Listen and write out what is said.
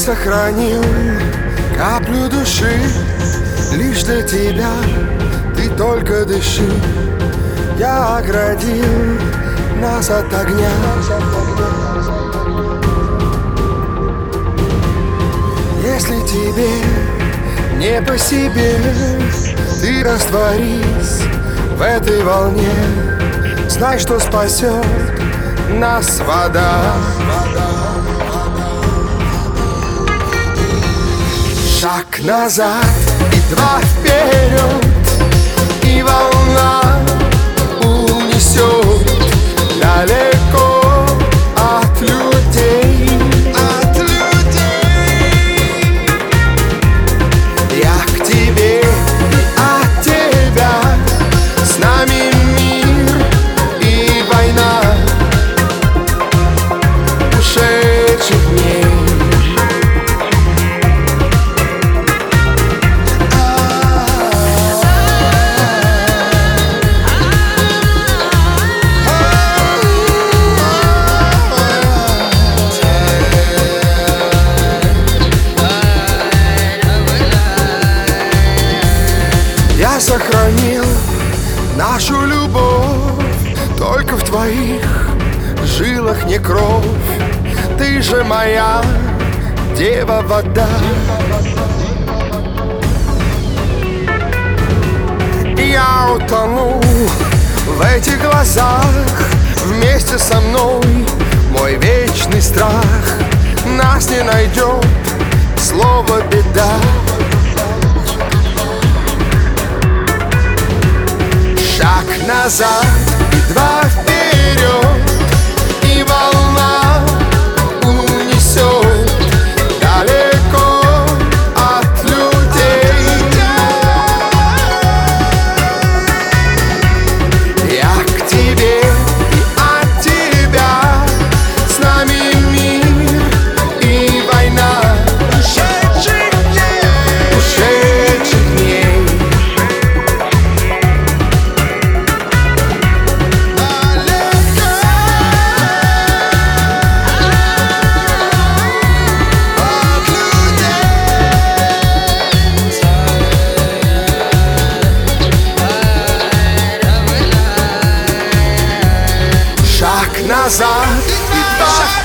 сохранил каплю души лишь для тебя, ты только дыши. Я оградил нас от огня. Если тебе не по себе, ты растворись в этой волне. Знай, что спасет нас вода. Шаг назад и два вперед, и волна унесет далеко от людей. Я к тебе и от тебя, с нами мир и война ушедших дней. Я сохранил нашу любовь, только в твоих жилах не кровь. Ты же моя дева вода. Я утону в этих глазах вместе со мной. Мой вечный страх нас не найдет, слово беда. Шаг назад и два вперед, и волна унесет далеко от людей. Я к тебе и от тебя, с нами мир и война ушедших дней. Назад и два